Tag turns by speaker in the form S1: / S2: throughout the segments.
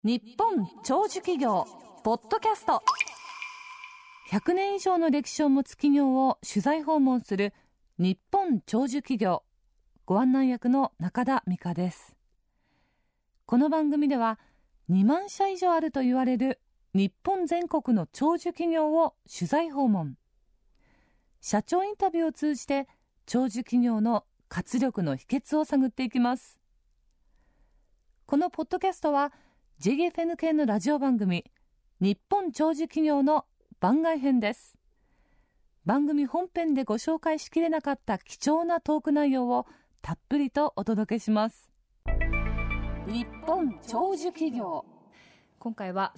S1: 日本長寿企業ポッドキャスト。100年以上の歴史を持つ企業を取材訪問する日本長寿企業、ご案内役の中田美香です。この番組では2万社以上あると言われる日本全国の長寿企業を取材訪問、社長インタビューを通じて長寿企業の活力の秘訣を探っていきます。このポッドキャストはJFN 系のラジオ番組日本長寿企業の番外編です。番組本編でご紹介しきれなかった貴重なトーク内容をたっぷりとお届けします。日本長寿企業、今回は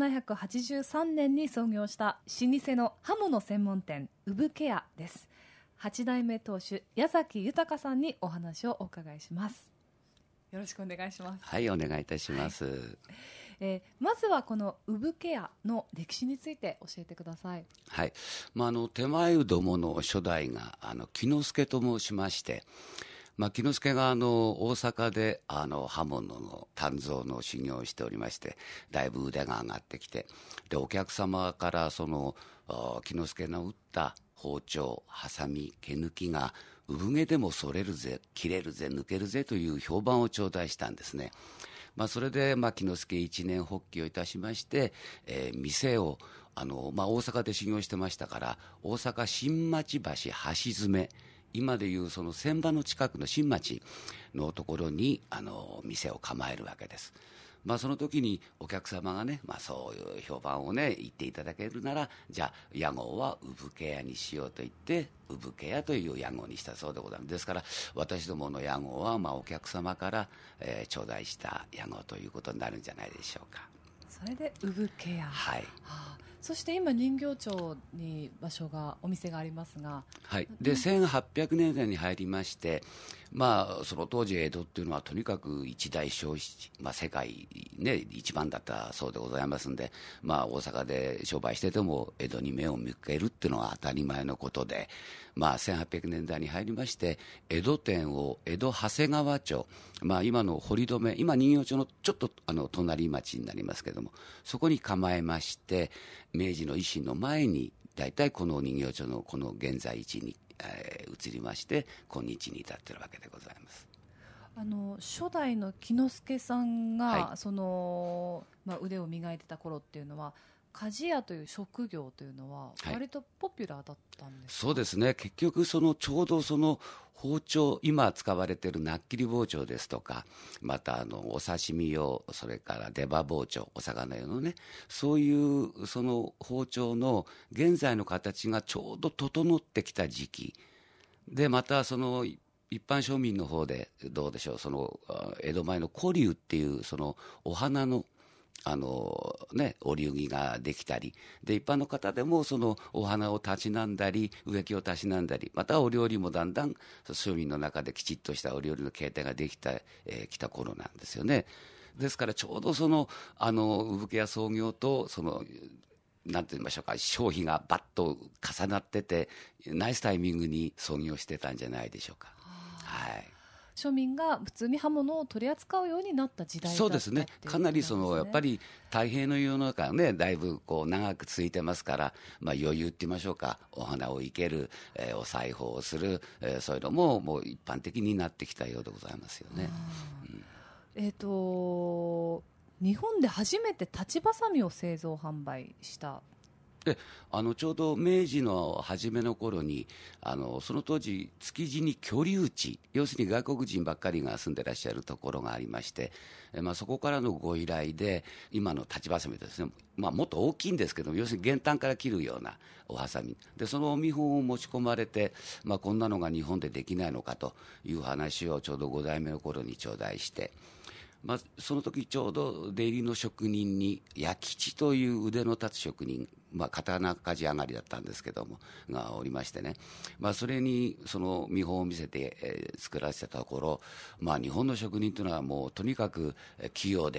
S1: 1783年に創業した老舗の刃物専門店産毛屋です。8代目当主矢崎豊さんにお話をお伺いします。よろしくお願いします。
S2: はい、お願いいたします。
S1: まずはこの産毛屋の歴史について教えてください。
S2: はい、手前うどもの初代が木之助と申しまして、木之助が大阪で刃物の鍛造の修行をしておりまして、だいぶ腕が上がってきて、でお客様からその木之助の打った包丁、ハサミ、毛抜きが産毛でも剃れるぜ、切れるぜ、抜けるぜという評判を頂戴したんですね。それで木之助一年発起をいたしまして、店を大阪で修行してましたから、大阪新町橋橋詰、今でいうその船場の近くの新町のところに店を構えるわけです。その時にお客様がね、そういう評判をね言っていただけるなら、じゃあ屋号は産毛屋にしようと言って産毛屋という屋号にしたそうでございます。ですから私どもの屋号はお客様から、頂戴した屋号ということになるんじゃないでしょうか。
S1: それで産毛屋、
S2: はい。
S1: そして今人形町にお店がありますが、
S2: はい、で1800年代に入りまして、その当時江戸っていうのはとにかく一大消費地、世界、一番だったそうでございますんで、大阪で商売してても江戸に目を向けるっていうのは当たり前のことで、1800年代に入りまして江戸店を江戸長谷川町、今の堀留、今人形町のちょっと隣町になりますけども、そこに構えまして、明治の維新の前にだいたいこの人形町のこの現在位置に、移りまして、今日に至っているわけでございます。
S1: 初代の木之助さんが、
S2: はい
S1: 腕を磨いてた頃っていうのは、鍛冶屋という職業というのは割とポピュラーだったんですか？
S2: そうですね。結局ちょうどその包丁、今使われているなっきり包丁ですとか、またお刺身用、それから出刃包丁、お魚用のね、そういうその包丁の現在の形がちょうど整ってきた時期で、またその一般庶民の方でどうでしょう、その江戸前の古流っていうそのお花のお流儀ができたりで、一般の方でもそのお花をたしなんだり植木をたしなんだり、またお料理もだんだん庶民の中できちっとしたお料理の形態ができた、きた頃なんですよね。ですからちょうどその産毛屋創業となんて言いましょうか、消費がバッと重なってて、ナイスタイミングに創業してたんじゃないでしょうか。はい。
S1: 庶民が普通に刃物を取り扱うようになった時代だった
S2: そうですね。かなりやっぱり太平の世の中がね、だいぶ長く続いてますから、余裕って言いましょうか、お花を生ける、お裁縫をする、そういうのももう一般的になってきたようでございますよね。
S1: 日本で初めて立ちばさみを製造販売した
S2: でちょうど明治の初めの頃にその当時築地に居留地、要するに外国人ばっかりが住んでらっしゃるところがありまして、そこからのご依頼で今の立ちばさみですね、もっと大きいんですけど、要するに玄関から切るようなおはさみで、その見本を持ち込まれて、こんなのが日本でできないのかという話をちょうど5代目の頃に頂戴して、その時ちょうど出入りの職人に弥吉という腕の立つ職人、刀鍛冶上がりだったんですけどもがおりましてね、それにその見本を見せて、作らせたところ、日本の職人というのはもうとにかく器用で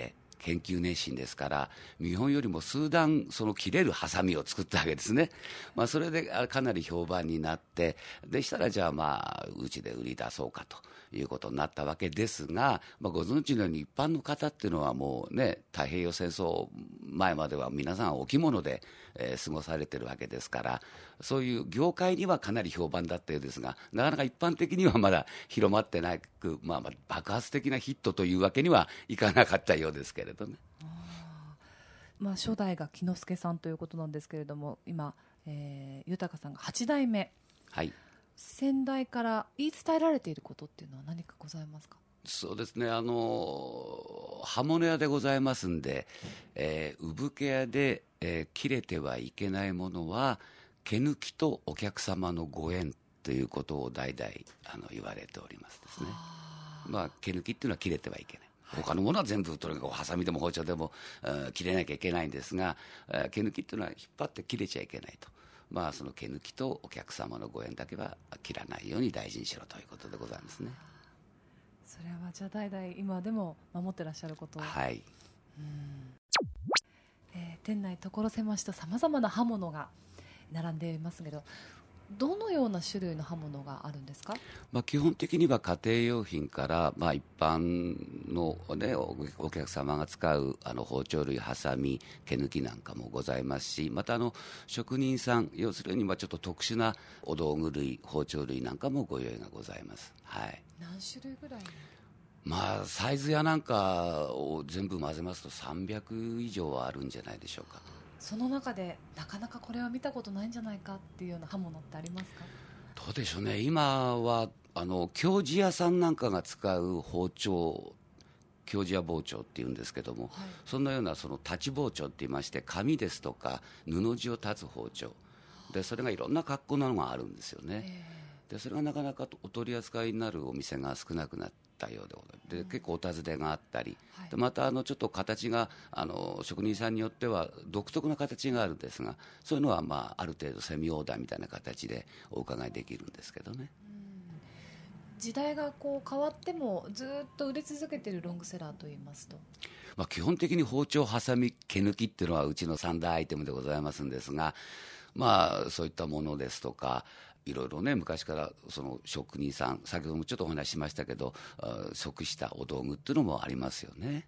S2: 研究熱心ですから、見本よりも数段その切れるハサミを作ったわけですね。それでかなり評判になって、でしたらじゃあうちで売り出そうかということになったわけですが、ご存知のように一般の方っていうのはもうね、太平洋戦争前までは皆さんお着物で、過ごされてるわけですから、そういう業界にはかなり評判だったようですが、なかなか一般的にはまだ広まってなく、爆発的なヒットというわけにはいかなかったようですけれどね。
S1: 初代が喜之助さんということなんですけれども、今、豊さんが8代目、
S2: はい、
S1: 先代から言い伝えられていることっていうのは何かございますか？
S2: そうですね、刃物屋でございますんで、産毛屋で、切れてはいけないものは毛抜きとお客様のご縁ということを代々言われておりますですね。毛抜きっていうのは切れてはいけない、他のものは全部とにかくハサミでも包丁でも切れなきゃいけないんですが、毛抜きっていうのは引っ張って切れちゃいけないと。その毛抜きとお客様のご縁だけは切らないように大事にしろということでございますね。
S1: それはじゃあ代々今でも守ってらっしゃることを。
S2: はい。
S1: 店内所狭しとさまざまな刃物が並んでいますけど、どのような種類の刃物があるんですか？
S2: 基本的には家庭用品から、一般の、ね、お客様が使う包丁類、ハサミ、毛抜きなんかもございますし、また職人さん、要するにちょっと特殊なお道具類、包丁類なんかもご用意がございます。はい、
S1: 何種類ぐらい？
S2: サイズやなんかを全部混ぜますと300以上はあるんじゃないでしょうか。
S1: その中でなかなかこれは見たことないんじゃないかっていうような刃物ってありますか？
S2: どうでしょうね。今は京地屋さんなんかが使う包丁、京地屋包丁っていうんですけども、そんなようなその立ち包丁って言いまして、紙ですとか布地を立つ包丁で、それがいろんな格好なのがあるんですよね。でそれがなかなかお取り扱いになるお店が少なくなったようでございます。で結構お尋ねがあったり、でまたちょっと形が職人さんによっては独特な形があるんですが、そういうのはある程度セミオーダーみたいな形でお伺いできるんですけどね。
S1: 時代が変わってもずっと売れ続けているロングセラーといいますと、
S2: 基本的に包丁、ハサミ、毛抜きっていうのはうちの三大アイテムでございますんですが、そういったものですとか、いろいろね、昔からその職人さん、先ほどもちょっとお話ししましたけど、即したお道具っていうのもありますよね。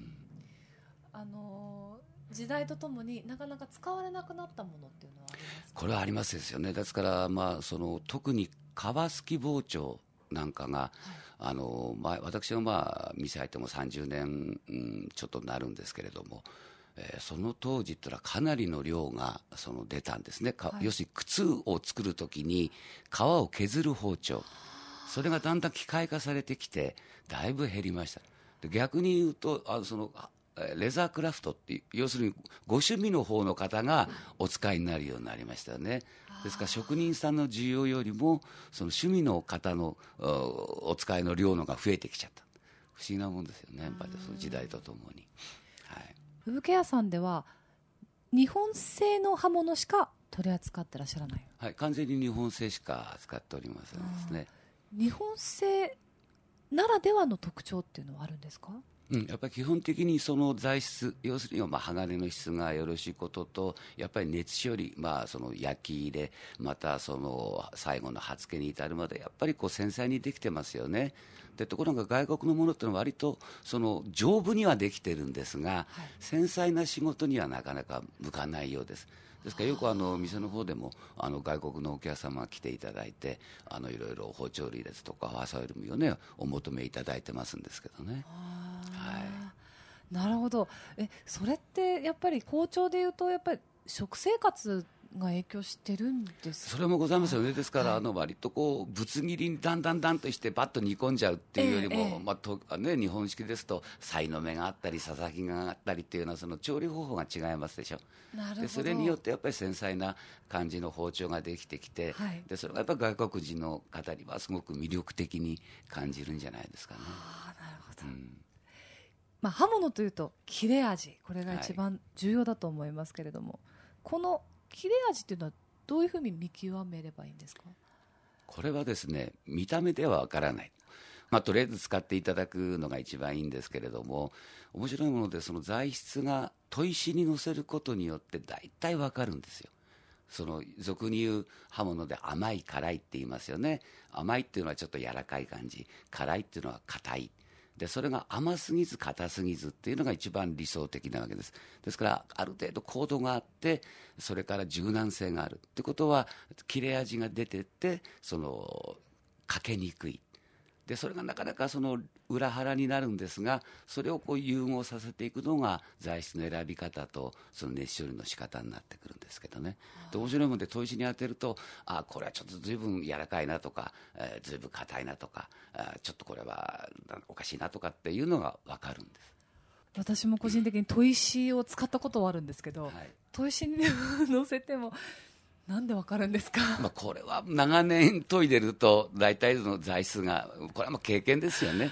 S1: 時代とともになかなか使われなくなったものっていうのはありますか？
S2: これはありますですよね。ですから特に皮付き包丁なんかが、私が店入っても30年、ちょっとなるんですけれども、その当時ってのはかなりの量が出たんですね。要するに靴を作るときに皮を削る包丁、それがだんだん機械化されてきてだいぶ減りました。で逆に言うとレザークラフトって要するにご趣味の方の方がお使いになるようになりましたよね。ですから職人さんの需要よりもその趣味の方のお使いの量のが増えてきちゃった。不思議なもんですよね、やっぱりその時代とともに。
S1: 産毛屋さんでは日本製の刃物しか取り扱ってらっしゃらない？
S2: はい、完全に日本製しか扱っておりませんですね。
S1: 日本製ならではの特徴っていうのはあるんですか？
S2: やっぱり基本的にその材質、要するに鋼の質がよろしいことと、やっぱり熱処理、その焼き入れ、またその最後の刃付けに至るまでやっぱり繊細にできてますよね。でところが外国のものってのは割と丈夫にはできてるんですが、繊細な仕事にはなかなか向かないようです。ですからよく店の方でも外国のお客様が来ていただいていろいろ包丁類ですとかハサミ類をねお求めいただいてますんですけどね。
S1: なるほど。それってやっぱり包丁でいうとやっぱり食生活が影響してるんですか？
S2: それもございますよね。ですから割とぶつ切りにだんだんとしてバッと煮込んじゃうっていうよりも、日本式ですとさいの目があったりささきがあったりっていうのはその調理方法が違いますでしょ。
S1: なるほど。
S2: でそれによってやっぱり繊細な感じの包丁ができてきて、でそれがやっぱり外国人の方にはすごく魅力的に感じるんじゃないですかね。
S1: なるほど。刃物というと切れ味、これが一番重要だと思いますけれども、この切れ味というのはどういうふうに見極めればいいんですか？
S2: これはですね、見た目ではわからない。 とりあえず使っていただくのが一番いいんですけれども、面白いもので、その材質が砥石に乗せることによって大体わかるんですよ。その俗に言う刃物で甘い辛いって言いますよね。甘いっていうのはちょっと柔らかい感じ、辛いっていうのは硬いで、それが甘すぎず硬すぎずっていうのが一番理想的なわけです。ですからある程度硬度があって、それから柔軟性があるってことは、切れ味が出てって、その欠けにくいで、それがなかなかその裏腹になるんですが、それをこう融合させていくのが材質の選び方とその熱処理の仕方になってくるんですけどね。で、面白いもので砥石に当てると、これはちょっと随分柔らかいなとか、随分硬いなとか、ちょっとこれはおかしいなとかっていうのが分かるんです。
S1: 私も個人的に砥石を使ったことはあるんですけど、砥石に乗せてもなんでわかるんですか。
S2: これは長年研いでると大体の材質が、これはもう経験ですよね。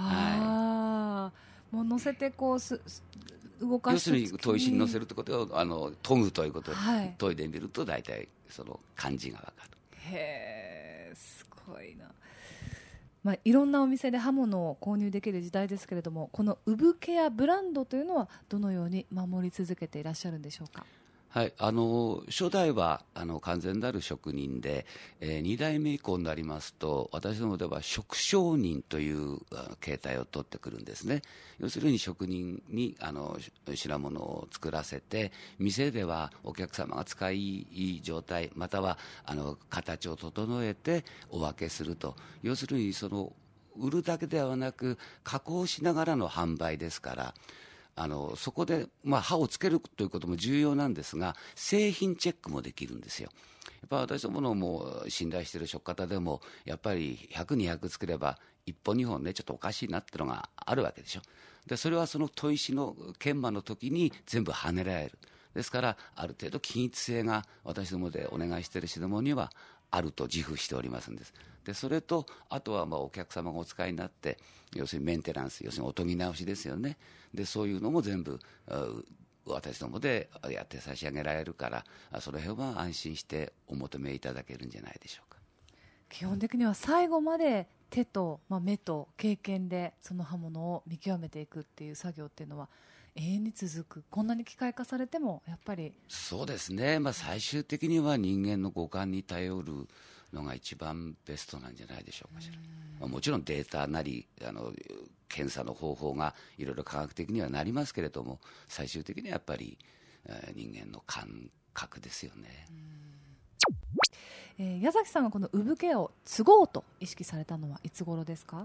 S1: もう乗せてこう動かす、
S2: 要するに砥石に乗せるってことを研ぐということで、研いでみると大体その感じがわかる。
S1: へー、すごいな。いろんなお店で刃物を購入できる時代ですけれども、この産ケアブランドというのはどのように守り続けていらっしゃるんでしょうか。
S2: はい、初代は完全なる職人で、2代目以降になりますと、私どもでは職商人という形態を取ってくるんですね。要するに職人に品物を作らせて、店ではお客様が使いいい状態、または形を整えてお分けすると。要するにその売るだけではなく加工しながらの販売ですから、そこで、刃をつけるということも重要なんですが、製品チェックもできるんですよ。やっぱ私どものもう信頼している職方でも、やっぱり100、200作れば1本2本ね、ちょっとおかしいなっていうのがあるわけでしょ。で、それはその砥石の研磨の時に全部跳ねられる。ですからある程度均一性が私どもでお願いしている品物にはあると自負しておりますんです。で、それとあとはお客様がお使いになって、要するにメンテナンス、要するにお研ぎ直しですよね。で、そういうのも全部私どもでやって差し上げられるから、その辺は安心してお求めいただけるんじゃないでしょうか。
S1: 基本的には最後まで手と、目と経験でその刃物を見極めていくっていう作業っていうのは永遠に続く。こんなに機械化されてもやっぱり。
S2: そうですね、最終的には人間の五感に頼るのが一番ベストなんじゃないでしょうかしら。もちろんデータなり検査の方法がいろいろ科学的にはなりますけれども、最終的にはやっぱり人間の感覚ですよね。
S1: 矢崎さんがこの産ケアを継ごうと意識されたのはいつ頃ですか。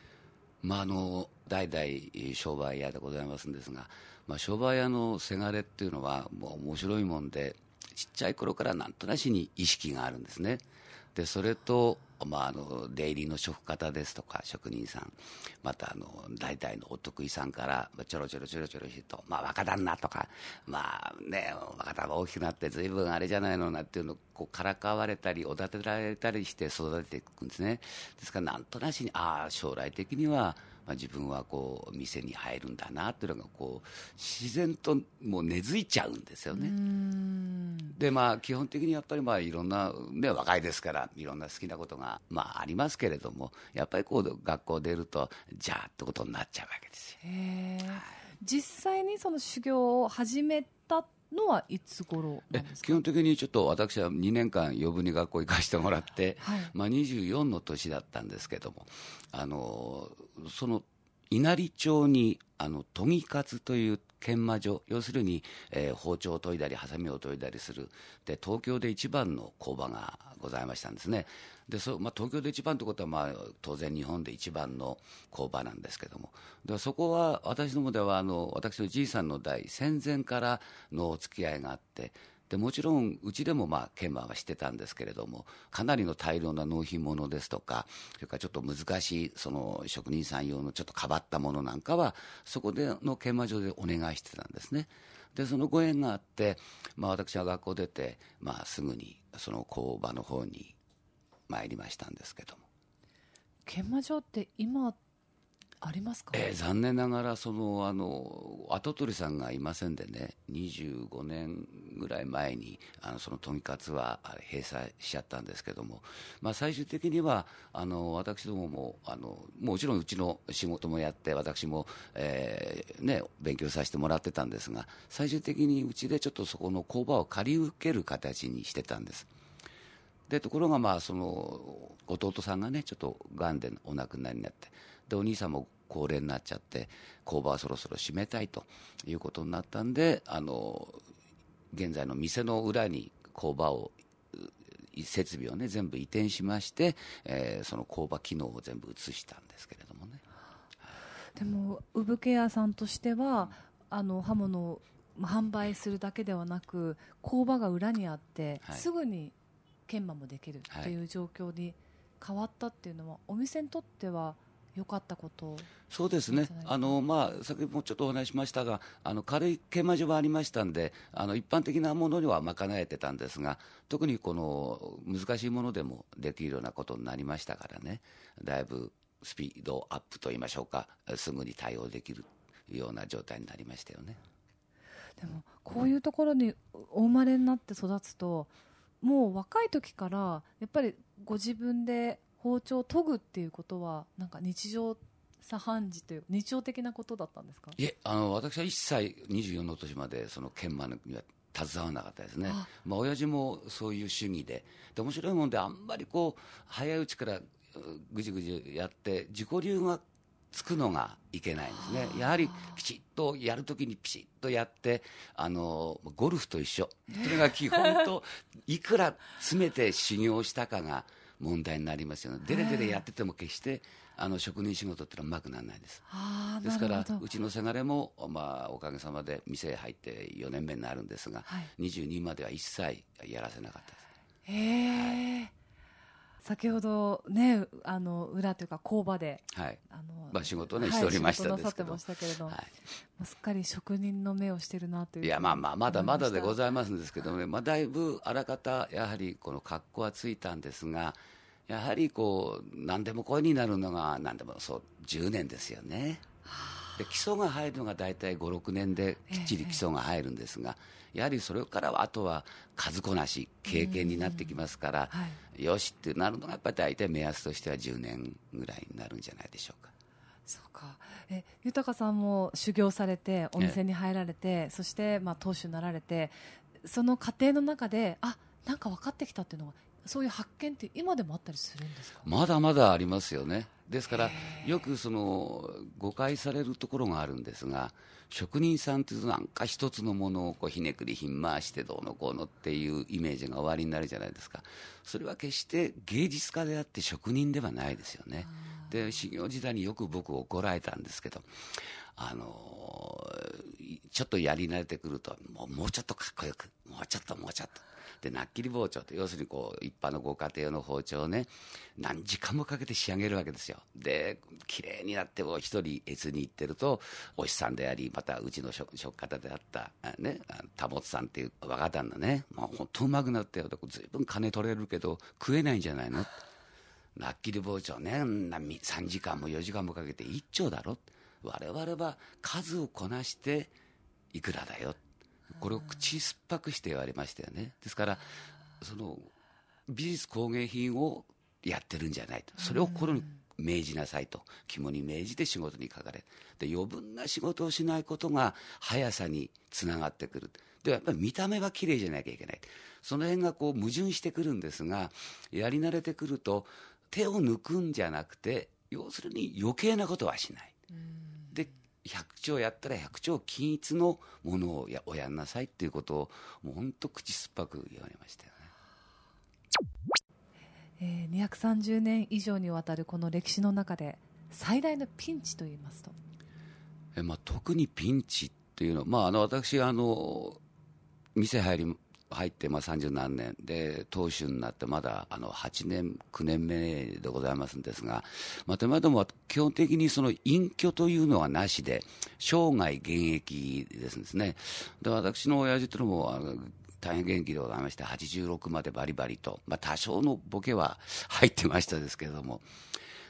S2: 代々商売屋でございますんですが、商売屋のせがれっていうのはもう面白いもんで、ちっちゃい頃からなんとなしに意識があるんですね。で、それと、出入りの職方ですとか職人さん、また代々のお得意さんからちょろちょろしてと、若旦那とか、若旦那大きくなって随分あれじゃないのなっていうのをこうからかわれたりおだてられたりして育てていくんですね。ですからなんとなしに将来的には自分はこう店に入るんだなっていうのがこう自然ともう根付いちゃうんですよね。で、基本的にやっぱりいろんな、若いですからいろんな好きなことがありますけれども、やっぱりこう学校出るとじゃあってことになっちゃうわけですよ。
S1: 実際にその修行を始めたのはいつ頃なんですか。
S2: 基本的にちょっと私は2年間余分に学校行かせてもらって、24の年だったんですけども、その稲荷町に研ぎ勝という研磨所、要するに、包丁を研いだりハサミを研いだりするで東京で一番の工場がございましたんですね。で東京で一番ということは、当然日本で一番の工場なんですけども、でそこは私どもでは私のじいさんの代戦前からのお付き合いがあって、でもちろんうちでも研磨はしてたんですけれども、かなりの大量な納品物ですとか、それからちょっと難しいその職人さん用のちょっと変わったものなんかはそこでの研磨所でお願いしてたんですね。でそのご縁があって、私は学校出て、すぐにその工場の方に参りましたんですけども。
S1: 研磨所って今ありますか？
S2: 残念ながら跡取りさんがいませんでね、25年ぐらい前にそのトミカツは閉鎖しちゃったんですけども、最終的には私どもももちろんうちの仕事もやって、私も、勉強させてもらってたんですが、最終的にうちでちょっとそこの工場を借り受ける形にしてたんです。でところがその弟さんがね、ちょっとがんでお亡くなりになって、でお兄さんも高齢になっちゃって、工場はそろそろ閉めたいということになったんで、現在の店の裏に工場を設備をね全部移転しまして、その工場機能を全部移したんですけれどもね。
S1: でもウブケアさんとしては刃物を販売するだけではなく、工場が裏にあって、すぐに研磨もできるという状況に変わったっていうのは、お店にとっては良かったこと。
S2: そうですね、先ほどもちょっとお話しましたが、軽い研磨所はありましたんで、一般的なものには賄えてたんですが、特にこの難しいものでもできるようなことになりましたからね、だいぶスピードアップといいましょうか、すぐに対応できるような状態になりましたよね。
S1: でもこういうところにお生まれになって育つと、もう若い時からやっぱりご自分で包丁を研ぐっていうことは、なんか日常茶飯事という日常的なことだったんですか？
S2: いえ、私は一切24の年までその研磨には携わらなかったですね。親父もそういう主義で、面白いもんで、あんまり早いうちからぐじぐじやって自己流がつくのがいけないんですね。やはりきちっとやるときにピシッとやって、ゴルフと一緒、それが基本といくら詰めて修行したかが問題になりますよね。デレデレやってても決して職人仕事ってのはうまくならないです。ですからうちのせがれも、おかげさまで店へ入って4年目になるんですが、22までは一切やらせなかったです。
S1: 先ほどね、裏というか工場で、
S2: 仕事をねしておりましたですけど、
S1: すっかり職人の目をしてるなという。
S2: いや、まだまだでございますんですけどね、だいぶあらかたやはりこの格好はついたんですが、やはり何でも声になるのが何でもそう10年ですよね。で基礎が入るのが大体5、6年できっちり基礎が入るんですが、やはりそれからはあとは数こなし経験になってきますから、よしってなるのがやっぱり大体目安としては10年ぐらいになるんじゃないでしょうか。
S1: そうか。豊さんも修行されてお店に入られて、そして当主になられて、その過程の中でなんか分かってきたっていうのは、そういう発見って今でもあったりするんですか？
S2: まだまだありますよね。ですからよく誤解されるところがあるんですが、職人さんってなんか一つのものをひねくりひん回してどうのこうのっていうイメージが終わりになるじゃないですか。それは決して芸術家であって職人ではないですよね。で修行時代によく僕怒られたんですけど、ちょっとやり慣れてくるともうちょっとかっこよく、もうちょっとでなっきり包丁って、要するに一般のご家庭の包丁をね、何時間もかけて仕上げるわけですよ。で綺麗になって一人越に行ってると、お師さんであり、またうちの職方であったね、田本さんっていう若旦那ね、本当うまくなってよ、ずいぶん金取れるけど食えないんじゃないの、なっきり包丁ね、3時間も4時間もかけて一丁だろ、我々は数をこなしていくらだよ、これを口酸っぱくして言われましたよね。ですから美術工芸品をやってるんじゃないと、それを心に銘じなさいと、肝に銘じて仕事にかかれ、で余分な仕事をしないことが速さにつながってくる。でやっぱり見た目は綺麗じゃなきゃいけない、その辺が矛盾してくるんですが、やり慣れてくると手を抜くんじゃなくて、要するに余計なことはしない。で100丁やったら100丁均一のものをおやんなさいっていうことをもう本当口酸っぱく言われましたよ
S1: ね。230年以上にわたるこの歴史の中で最大のピンチといいますと、
S2: 特にピンチっていうのは、私店入って30何年で当主になってまだ8年9年目でございますんですが、でも基本的にその隠居というのはなしで生涯現役ですね。で私の親父というのも大変元気でございまして、86までバリバリと、多少のボケは入ってましたですけれども、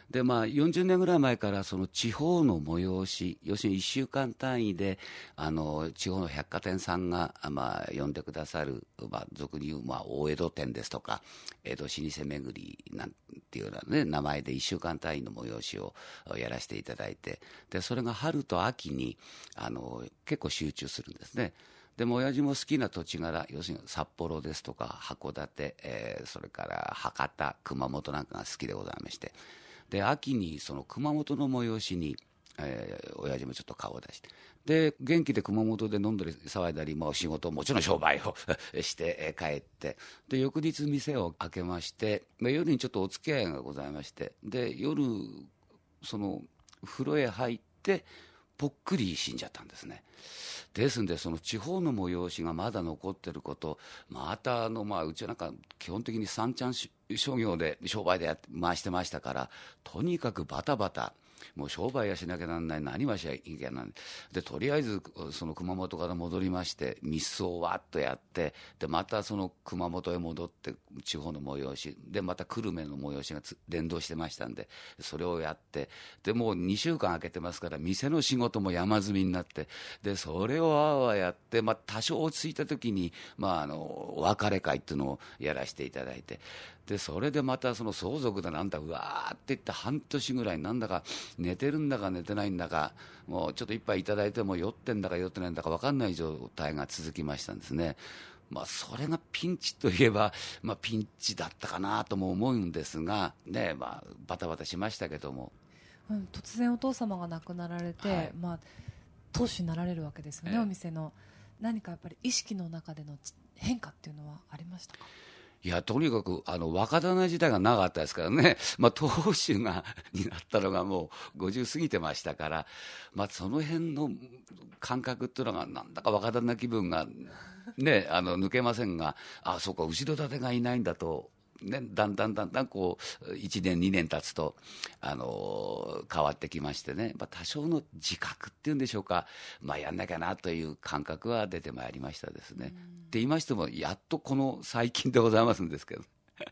S2: で40年ぐらい前からその地方の催し、要するに1週間単位で地方の百貨店さんが、呼んでくださる、俗に言う、大江戸店ですとか江戸老舗巡りなんていうような、ね、名前で1週間単位の催しをやらせていただいて、でそれが春と秋に結構集中するんですね。でも親父も好きな土地柄、要するに札幌ですとか函館、それから博多、熊本なんかが好きでございまして、で秋にその熊本の催しに、親父もちょっと顔を出して、で元気で熊本で飲んだり騒いだり、仕事もちろん商売をして、帰って、で翌日店を開けまして、夜にちょっとお付き合いがございまして、で夜その風呂へ入ってぽっくり死んじゃったんですね。ですんでその地方の催しがまだ残ってること、またうちなんか基本的に三ちゃん商業で商売で回してましたから、とにかくバタバタ、もう商売はしなきゃなんない、何はしなきゃなんないで、とりあえずその熊本から戻りまして密葬をわっとやって、でまたその熊本へ戻って地方の催しで、また久留米の催しが連動してましたんで、それをやって、でもう2週間空けてますから店の仕事も山積みになって、でそれをあわやって、多少落ち着いた時に、お別れ会っていうのをやらせていただいて、でそれでまたその相続だなんだうわーって言って半年ぐらいなんだか寝てるんだか寝てないんだか、もうちょっと一杯いただいても酔ってんだか酔ってないんだか分かんない状態が続きましたんですね。それがピンチといえば、ピンチだったかなとも思うんですが、ね、バタバタしましたけども、
S1: 突然お父様が亡くなられて、はい、当主になられるわけですよね、お店の。何かやっぱり意識の中での変化っていうのはありましたか？
S2: いや、とにかく若旦那自体がなかったですからね、当主になったのがもう50過ぎてましたから、その辺の感覚っていうのがなんだか若旦那気分が、ね、抜けませんが、そうか後ろ盾がいないんだと、ね、だんだんこう1年2年経つと変わってきましてね、多少の自覚っていうんでしょうか、やんなきゃなという感覚は出てまいりましたですね。って言いましてもやっとこの最近でございますんですけど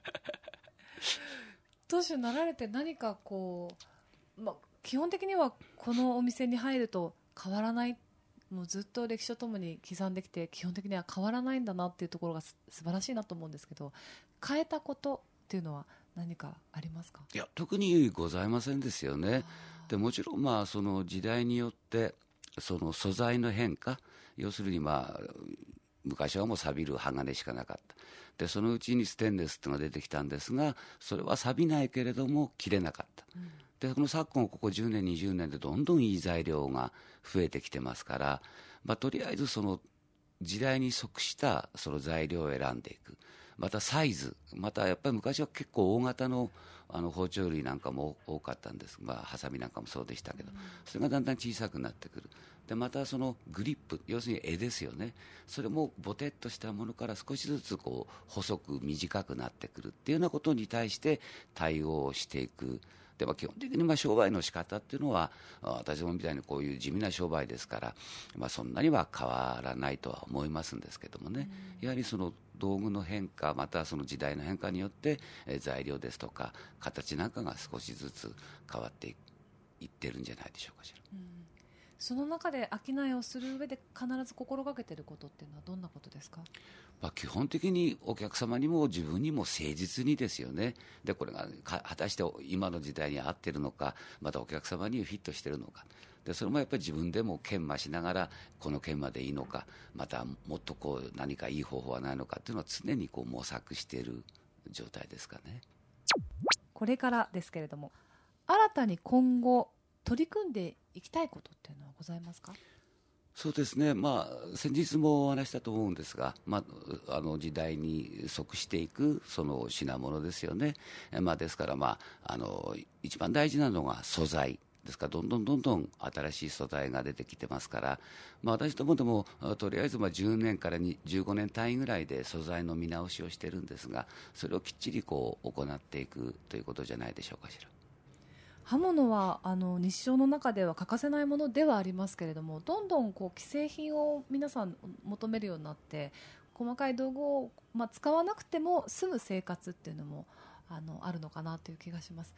S1: 当主になられて何かこう、基本的にはこのお店に入ると変わらない、もうずっと歴史とともに刻んできて基本的には変わらないんだなっていうところが素晴らしいなと思うんですけど、変えたことっていうのは何かありますか？
S2: いや、特にございませんですよね。でもちろんその時代によってその素材の変化、要するに昔はもう錆びる鋼しかなかった。でそのうちにステンレスっていうのが出てきたんですが、それは錆びないけれども切れなかった、でこの昨今ここ10年20年でどんどんいい材料が増えてきてますから、とりあえずその時代に即したその材料を選んでいく、またサイズ、またやっぱり昔は結構大型の包丁類なんかも多かったんですが、ハサミなんかもそうでしたけど、それがだんだん小さくなってくる。でまたそのグリップ、要するに柄ですよね、それもボテッとしたものから少しずつこう細く短くなってくるっていうようなことに対して対応していく。で基本的に商売の仕方っていうのは私どもみたいにこういう地味な商売ですから、そんなには変わらないとは思いますんですけどもね、やはりその道具の変化、またその時代の変化によって材料ですとか形なんかが少しずつ変わっていってるんじゃないでしょうかしら。
S1: その中で商いをする上で必ず心がけていることっていうのはどんなことですか？
S2: 基本的にお客様にも自分にも誠実にですよね。でこれが果たして今の時代に合っているのか、またお客様にフィットしているのか、でそれもやっぱり自分でも研磨しながらこの研磨でいいのか、またもっとこう何かいい方法はないのかっていうのは常にこう模索している状態ですかね。
S1: これからですけれども、新たに今後取り組んでいきたいことっていうのはございますか？
S2: そうですね、先日もお話したと思うんですが、時代に即していくその品物ですよね。ですから、一番大事なのが素材ですから、どんどん新しい素材が出てきてますから、私どもでもとりあえず10年から15年単位ぐらいで素材の見直しをしてるんですが、それをきっちりこう行っていくということじゃないでしょうかしら。
S1: 刃物は日常の中では欠かせないものではありますけれども、どんどんこう既製品を皆さん求めるようになって、細かい道具を、使わなくても済む生活っていうのもあるのかなという気がします。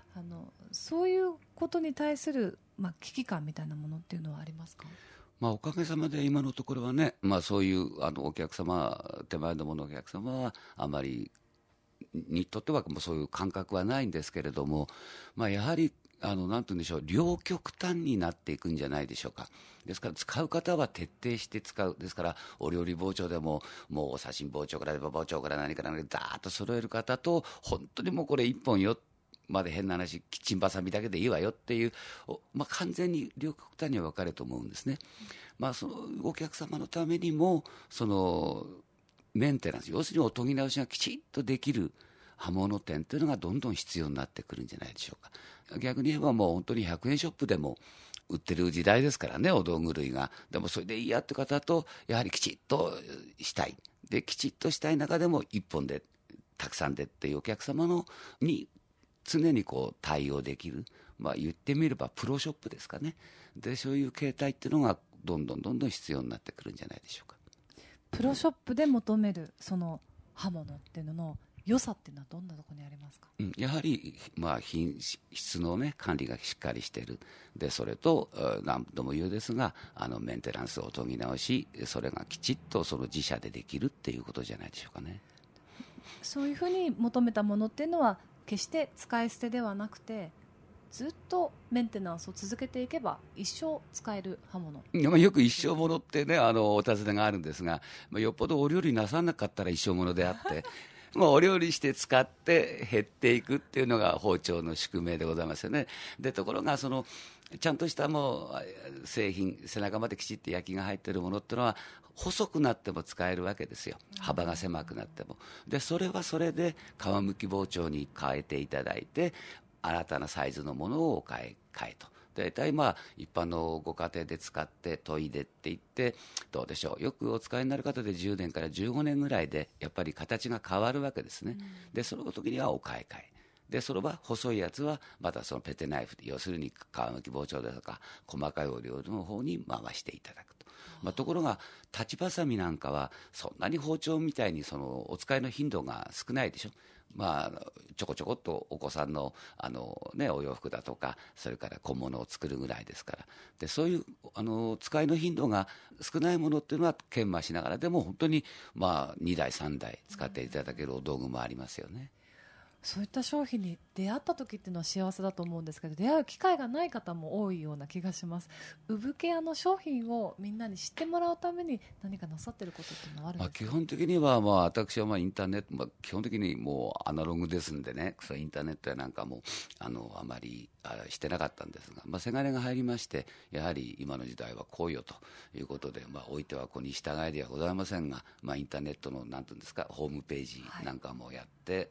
S1: そういうことに対する、危機感みたいなものっていうのはありますか？
S2: おかげさまで今のところはね、そういうお客様、手前どものお客様はあまりにとってはもうそういう感覚はないんですけれども、やはりなんて言うんでしょう、両極端になっていくんじゃないでしょうか。ですから使う方は徹底して使う。ですからお料理包丁でももうお刺身包丁から包丁から何から何からダーッと揃える方と、本当にもうこれ一本よまで変な話、キッチンバサミだけでいいわよっていう、完全に両極端には分かれると思うんですね。そのお客様のためにもそのメンテナンス、要するにお研ぎ直しがきちっとできる刃物店というのがどんどん必要になってくるんじゃないでしょうか。逆に言えばもう本当に100円ショップでも売ってる時代ですからね、お道具類が。でもそれでいいやって方と、やはりきちっとしたい。で、きちっとしたい中でも一本で、たくさんでっていうお客様に常に対応できる。言ってみればプロショップですかね。で、そういう形態っていうのがどんどん必要になってくるんじゃないでしょうか。
S1: プロショップで求めるその刃物っていうのの良さっていうのはどんなところにありますか？
S2: やはり、品質の、管理がしっかりしている。でそれと何度も言うですがメンテナンスを研ぎ直し、それがきちっとその自社でできるっていうことじゃないでしょうかね。
S1: そういうふうに求めたものっていうのは決して使い捨てではなくて、ずっとメンテナンスを続けていけば一生使える刃物。
S2: よく一生ものってね、お尋ねがあるんですが、よっぽどお料理なさらなかったら一生ものであってお料理して使って減っていくっていうのが包丁の宿命でございますよね。でところがちゃんとした製品、背中まできちっと焼きが入っているものっていうのは細くなっても使えるわけですよ。幅が狭くなっても。でそれはそれで皮むき包丁に変えていただいて、新たなサイズのものを買えと。大体一般のご家庭で使って研いでっていって、どうでしょう、よくお使いになる方で10年から15年ぐらいでやっぱり形が変わるわけですね。でその時にはお買い替えで、それは細いやつはまたそのペテナイフ、要するに皮むき包丁ですとか細かいお料理の方に回していただくと。ところが立ちばさみなんかはそんなに包丁みたいにお使いの頻度が少ないでしょ。ちょこちょこっとお子さんの、お洋服だとか、それから小物を作るぐらいですから。でそういう使いの頻度が少ないものっていうのは研磨しながらでも本当に2台3台使っていただけるお道具もありますよね。
S1: そういった商品に出会った時っていうのは幸せだと思うんですけど、出会う機会がない方も多いような気がします。産毛屋の商品をみんなに知ってもらうために何かなさってることっていうのはあるんですか？
S2: 基本的には私はインターネット、基本的にもうアナログですんでね、インターネットやなんかもあまりしてなかったんですが、せがれが入りまして、やはり今の時代はこうよということで、置いてはここに従いではございませんが、インターネットのなんていうんですか、ホームページなんかもやって、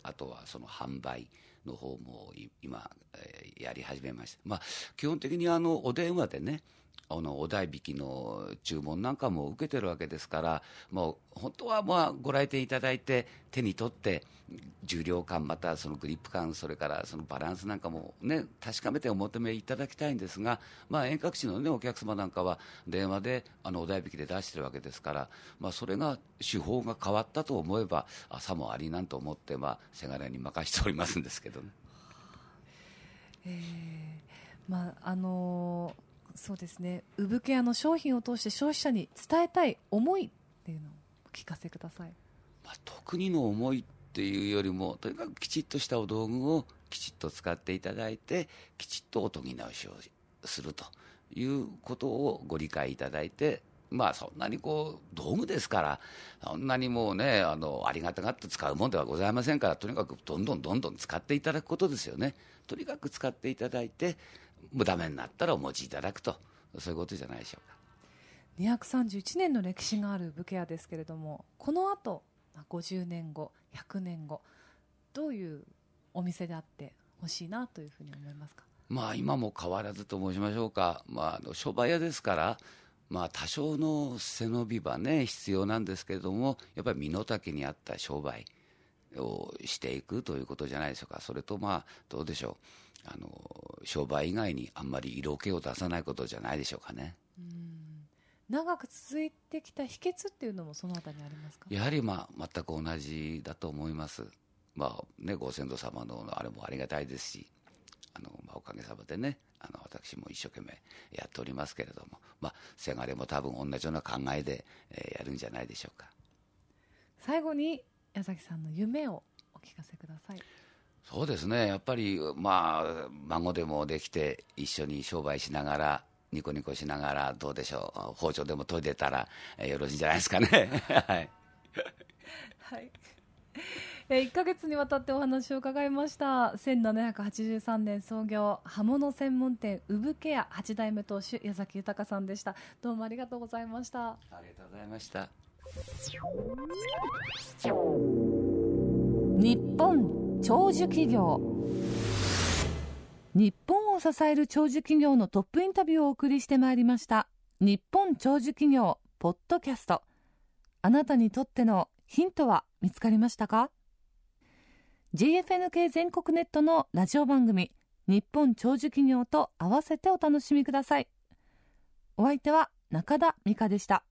S2: あとはその販売の方も今、やり始めました。基本的にお電話でね、お代引きの注文なんかも受けてるわけですから、もう本当はご来店いただいて手に取って重量感、またそのグリップ感、それからそのバランスなんかもね確かめてお求めいただきたいんですが、遠隔地のねお客様なんかは電話でお代引きで出してるわけですから、それが手法が変わったと思えばさもありなんと思ってせがれに任しておりますんですけどね。
S1: そうですね、産毛屋の商品を通して消費者に伝えたい思いっていうのをお聞かせください。
S2: 特にの思いっていうよりも、とにかくきちっとしたお道具をきちっと使っていただいて、きちっとお研ぎ直しをするということをご理解いただいて、そんなに道具ですから、そんなにもうねありがたがって使うもんではございませんから、とにかくどんどん使っていただくことですよね。とにかく使っていただいて、もうダメになったらお持ちいただくと、そういうことじゃないでしょうか。
S1: 231年の歴史がある武家屋ですけれども、この後50年後100年後どういうお店であってほしいなというふうに思いますか？
S2: 今も変わらずと申しましょうか、商売屋ですから、多少の背伸びはね必要なんですけれども、やっぱり身の丈に合った商売をしていくということじゃないでしょうか。それとどうでしょう、商売以外にあんまり色気を出さないことじゃないでしょうかね。
S1: 長く続いてきた秘訣っていうのもそのあたりにありますか？
S2: やはり全く同じだと思います。ご先祖様のあれもありがたいですし、 おかげさまでね、私も一生懸命やっておりますけれども、せがれも多分同じような考えで、やるんじゃないでしょうか。
S1: 最後に矢崎さんの夢をお聞かせください。
S2: そうですね、やっぱり、孫でもできて一緒に商売しながらニコニコしながら、どうでしょう、包丁でも研いでたら、よろしいんじゃないですかね。はい、
S1: はい、1ヶ月にわたってお話を伺いました。1783年創業、刃物専門店産毛屋8代目当主、矢崎豊さんでした。どうもありがとうございました。
S2: ありがとうございました。
S1: 日本長寿企業。日本を支える長寿企業のトップインタビューをお送りしてまいりました日本長寿企業ポッドキャスト。あなたにとってのヒントは見つかりましたか？ GFNK 全国ネットのラジオ番組日本長寿企業と合わせてお楽しみください。お相手は中田美香でした。